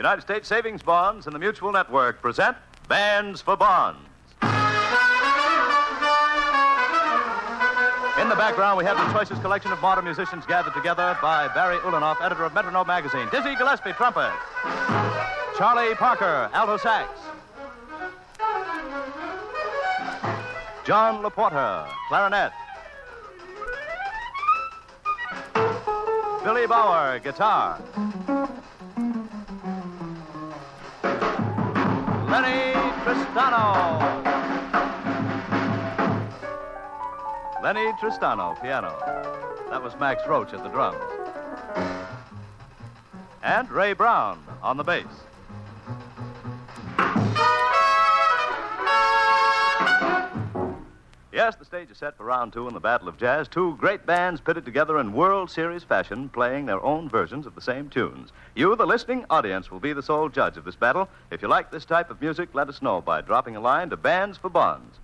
United States Savings Bonds and the Mutual Network present Bands for Bonds. In the background, we have the choicest collection of modern musicians gathered together by Barry Ulanoff, editor of Metronome Magazine. Dizzy Gillespie, trumpet. Charlie Parker, alto sax. John LaPorta, clarinet. Billy Bauer, guitar. Lenny Tristano. Lenny Tristano, piano. That was Max Roach at the drums. And Ray Brown on the bass. Yes, the stage is set for round two in the Battle of Jazz. Two great bands pitted together in World Series fashion, playing their own versions of the same tunes. You, the listening audience, will be the sole judge of this battle. If you like this type of music, let us know by dropping a line to Bands for Bonds,